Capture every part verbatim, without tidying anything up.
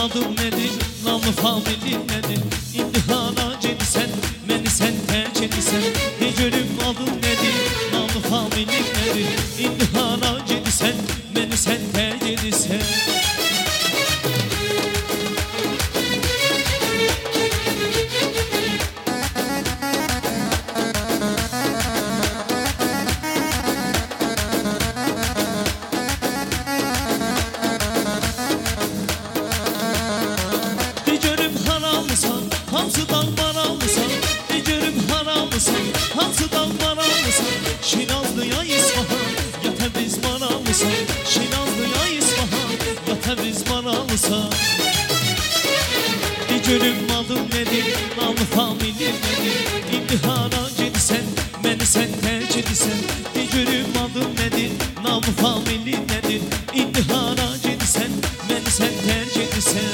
adın nedir, namı familin nedir? İmtihana gelirsen, beni sen terk edirsen. De görüm adın nedir, namı familin nedir? İmtihana gelirsen, beni sen terk edirsen. Hamsıdan marallısan, de görüm haramlısan. Hamsıdan marallısan, Şinazlıya İsfahan, ya Təbriz marallısan. Şinazlıya İsfahan, ya Təbriz marallısan. De görüm adın nedir, namı familin nedir? İmtihana gelirsen, beni sen terk edirsen. De görüm adın nedir, namı familin nedir? İmtihana gelirsen, beni sen terk edirsen.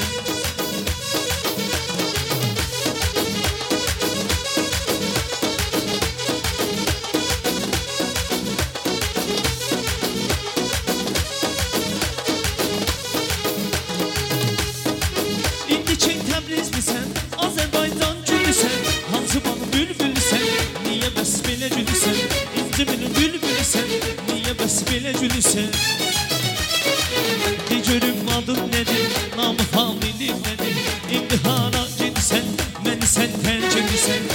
Təbrizlisən, Azərbaycan gülüsən. Hansı bana bülbülüsən, niyə bəs belə gülüsən? İnci benim bülbülüsən, niyə bəs belə gülüsən? De görüm adın nedir, namı familin nedir? İmtihana gedirsən, beni sen terk edirsən.